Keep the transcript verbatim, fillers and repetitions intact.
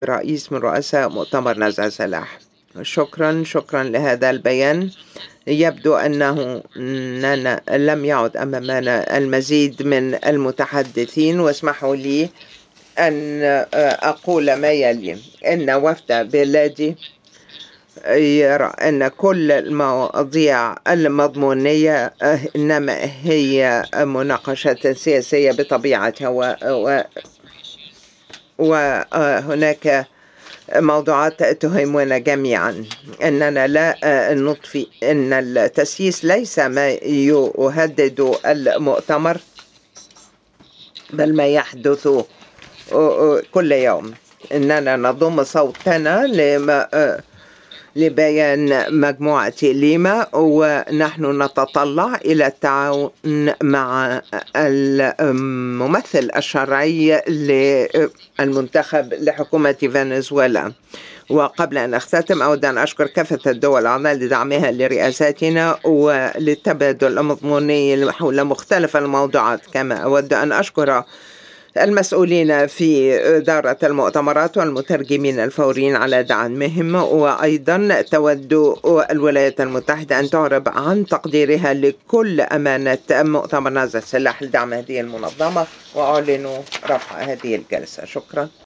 رئيس من رؤساء مؤتمر نزع سلاح. شكرا شكرا لهذا البيان. يبدو أنه أننا لم يعد أمامنا المزيد من المتحدثين، واسمحوا لي أن أقول ما يلي. إن وفد بلادي يرى أن كل المواضيع المضمونية إنما هي مناقشات سياسية بطبيعتها، و... وهناك موضوعات تهمنا جميعا. أننا لا نضفي أن التسييس ليس ما يهدد المؤتمر، بل ما يحدث كل يوم. أننا نضم صوتنا لما لبيان مجموعة ليما، ونحن نتطلع إلى التعاون مع الممثل الشرعي للمنتخب لحكومة فنزويلا. وقبل أن أختتم أود أن أشكر كافة الدول الأعضاء لدعمها لرئاساتنا وللتبادل المضموني حول مختلف الموضوعات. كما أود أن أشكر المسؤولين في إدارة المؤتمرات والمترجمين الفوريين على دعمهم، وأيضا تود الولايات المتحدة أن تعرب عن تقديرها لكل أمانة مؤتمر نزع السلاح لدعم هذه المنظمة. وأعلن رفع هذه الجلسة. شكرا.